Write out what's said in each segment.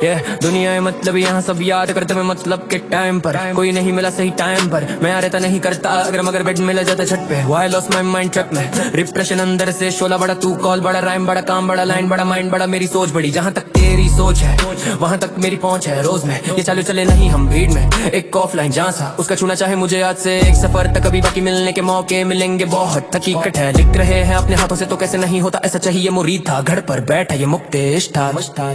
ये दुनिया है मतलब यहाँ सब याद करते मैं मतलब के टाइम पर कोई नहीं मिला सही टाइम पर मैं आ रहता नहीं करता अगर मगर बेड मिला जाता छत पे why lose my mind trap में रिप्रेशन अंदर से शोला बड़ा तू कॉल बड़ा राइम बड़ा काम बड़ा लाइन बड़ा माइंड बड़ा मेरी सोच बड़ी जहाँ तक तेरी सोच है वहाँ तक मेरी पहुँच है रोज में ये चालू चले नहीं हम भीड़ में एक ऑफलाइन जहाँ सा उसका छूना चाहे मुझे आज से एक सफर तक अभी बाकी मिलने के मौके मिलेंगे बहुत हकीकत है लिख रहे हैं अपने हाथों से तो कैसे नहीं होता ऐसा चाहिए मुरीद था घर पर बैठा ये मुक्तेश था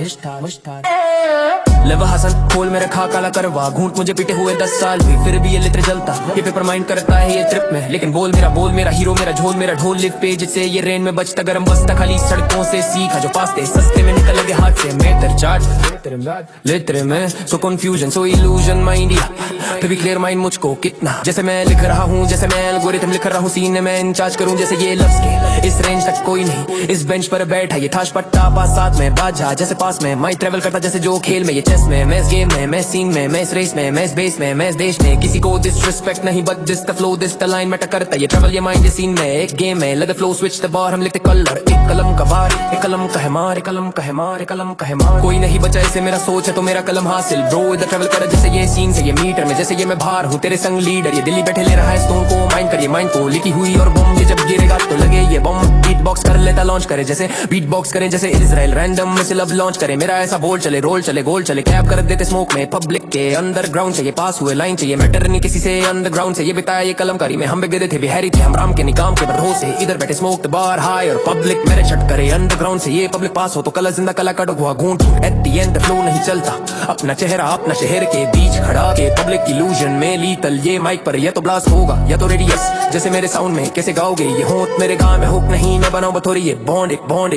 लेवा हसन खोल में रखा काला करवा घूंट मुझे पीटे हुए 10 साल भी फिर भी ये लित्र जलता ये पेपर माइंड करता है ये ट्रिप में लेकिन बोल मेरा हीरो मेरा झोल मेरा ढोल लिप पेज से ये रेन में बचता गरम बसता खाली सड़कों से सीखा जो पास थे सस्ते में निकल गए हाथ से मैं तेरे चार्ज लित्र में so confusion so illusion mind फिर भी क्लियर माइंड मुझको कितना जैसे मैं लिख रहा हूँ जैसे मैं एल्गोरिथम लिख रहा हूँ सीने में इंचार्ज करूँ जैसे ये लफ्ज के इस रेंज तक कोई नहीं इस बेंच पर बैठा ये थाश पट्टा पास साथ में बाजा जैसे पास में माई ट्रेवल करता जैसे जो खेल में ये चेस में मैं इस गेम में मैं सीन में मैं इस रेस में मैं इस बेस में मैं इस देश में किसी को डिसरिस्पेक्ट नहीं but this the flow this the line matter करता ये ट्रेवल ये माइंड ये सीन में एक गेम में लग फ्लो स्विच द बार हम लिखते कलर एक कलम का वार एक कलम का है मार एक कलम का है मार एक कलम का है मार कोई नहीं बचा इसे मेरा सोच है तो मेरा कलम हासिल ब्रो इधर ट्रेवल कर जैसे ये सीन से ये मीटर में जैसे ये मैं बाहर हूँ तेरे संग लीडर ये दिल्ली बैठे ले रहा है स्टोन को माइंड करिए माइंड को लिखी हुई और बम ये जब गिरेगा तो लगे ये बम बीट बॉक्स कर लेता लॉन्च करे जैसे बीट बॉक्स करे जैसे इजराइल रैंडम में से लब लॉन्च करे मेरा ऐसा बोल चले रोल चले गोल चले कैप कर देते स्मोक में पब्लिक के अंडरग्राउंड चाहिए पास हुए लाइन चाहिए मैटर नहीं किसी से अंडरग्राउंड से ये बिताया ये कलमकारी में हम गिरे थे बिहारी थे हम राम के निकाम के भरोसे इधर बैठे स्मोक बार हाई और पब्लिक मेरे छट करे अंडरग्राउंड से ये पब्लिक पास हो तो कला जिंदा कला कट हुआ घूंट एट दी एंड फ्लो नहीं चलता अपना चेहरा अपना शहर के बीच खड़ा के पब्लिक इल्यूजन में लीतल ये माइक पर या तो ब्लास्ट होगा या तो रेडियस जैसे मेरे साउंड में कैसे गाओगे ये होत मेरे गाँव में हुक नहीं मैं बनाऊं बथोरी ये बॉन्ड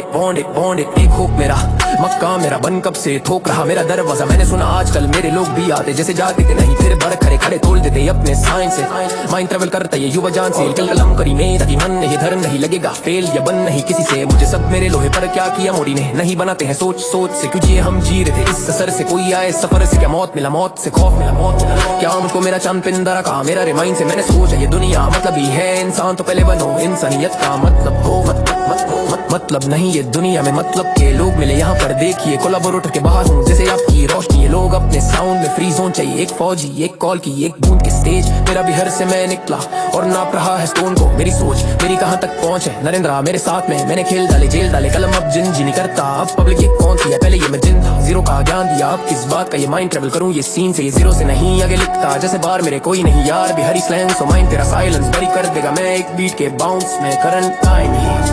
एक हुक मेरा मक्का मेरा बन कब से ठोक रहा मेरा दरवाजा मैंने सुना आजकल मेरे लोग भी आते जैसे जाते थे नहीं फिर बड़ खड़े खड़े तोड़ देते अपने साइंस से माइंड ट्रेवल करता ये युवा जान से कलम करी मेरा की मन नहीं धर्म नहीं लगेगा फेल या बन नहीं किसी से मुझे सब मेरे लोहे पर क्या किया मोड़ी ने नहीं बनाते हैं सोच सोच से क्यों हम जी रहे थे इस असर से कोई आए सफर से क्या मौत मिला मौत से खौफ मिला मौत क्या मुझको मेरा चांद पिंदा रखा मेरा रिमाइंड से मैंने सोचा ये दुनिया मतलब ही है इंसान तो पहले बनो इंसानियत का मतलब हो मतलब नहीं ये दुनिया में मतलब के लोग मिले यहाँ पर देखिए कोलाबोरेटर के बाहर हूँ जैसे आपकी रोशनी ये लोग अपने साउंड में फ्री जोन चाहिए एक फौजी एक कॉल की एक बूंद के स्टेज मेरा भी हर से मैं निकला और नाप रहा है स्टोन को मेरी सोच मेरी कहाँ तक पहुँच है नरेंद्रा मेरे साथ में मैंने खेल डाले जेल डाले कलम अब जिन जी नहीं करता अब पब्लिक ये कौन सी है पहले ये मैं जिन था जीरो का ज्ञान दिया अब किस बात का ये माइंड ट्रेवल करूँ ये सीन से ये जीरो से नहीं आगे लिखता जैसे बार मेरे कोई नहीं यार भी हरी स्लैंग सो माइंड तेरा साइलेंस बरी कर देगा मैं एक बीट के बाउंस में करंट टाइम ही